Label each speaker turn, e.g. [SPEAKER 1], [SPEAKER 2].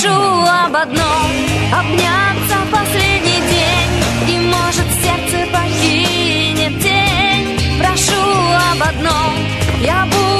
[SPEAKER 1] прошу об одном: обняться в последний день, и, может, сердце покинет тень. Прошу об одном: я буду